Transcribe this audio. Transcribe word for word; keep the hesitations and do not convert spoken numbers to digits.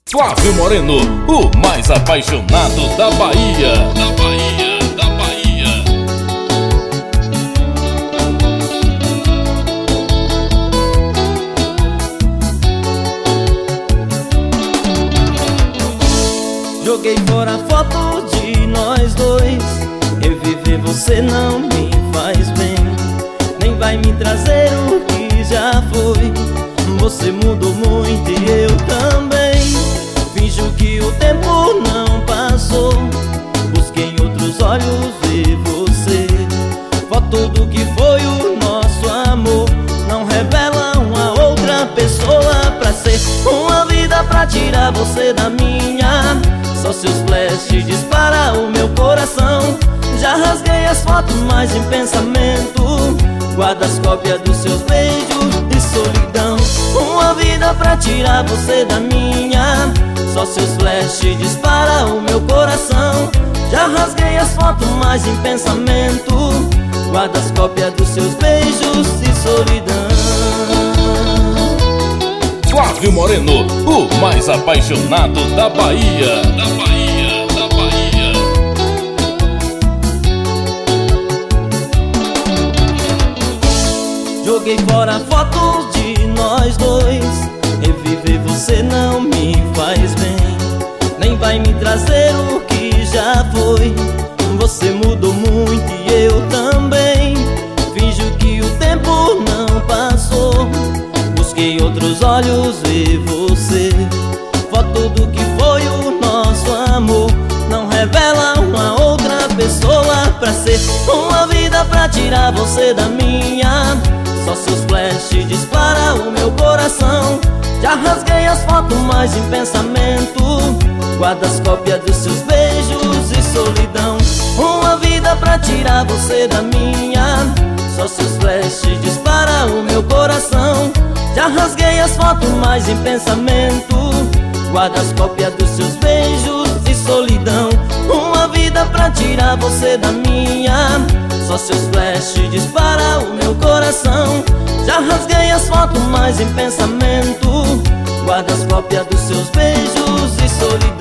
Flávio Moreno, o mais apaixonado da Bahia. Da Bahia, da Bahia. Joguei fora a foto de nós dois. Reviver você não me faz bem, nem vai me trazer o que já foi. Você mudou muito e eu também. Finjo que o tempo não passou. Busquei em outros olhos ver você. Foto do que foi o nosso amor não revela uma outra pessoa pra ser. Uma vida pra tirar você da minha. Só seus flashes dispara o meu coração. Já rasguei as fotos, mas em pensamento guarda as cópias dos seus beijos de solidão. Uma vida pra tirar você da minha. Só seus flashes dispara o meu coração. Já rasguei as fotos, mas em pensamento guarda as cópias dos seus beijos de solidão. Flávio Moreno, o mais apaixonado da Bahia. Da Bahia, da Bahia. Joguei fora fotos de nós dois. Reviver você não me faz bem, nem vai me trazer o que já foi. Você mudou muito e eu também. Finjo que o tempo não passou. Busquei outros olhos ver você. Foto do que foi o nosso amor não revela uma outra pessoa pra ser. Uma vida pra tirar você da minha. Só seus flashes dispara o meu coração. Já rasguei as fotos, mas em pensamento guarda as cópias dos seus beijos e solidão. Uma vida pra tirar você da minha. Só seus flashes dispara o meu coração. Já rasguei as fotos, mas em pensamento guarda as cópias dos seus beijos e solidão. Uma vida pra tirar você da minha. Só seus flashes dispara o meu coração. Já rasguei as fotos, mas em pensamento guarda as cópias dos seus beijos e solidão.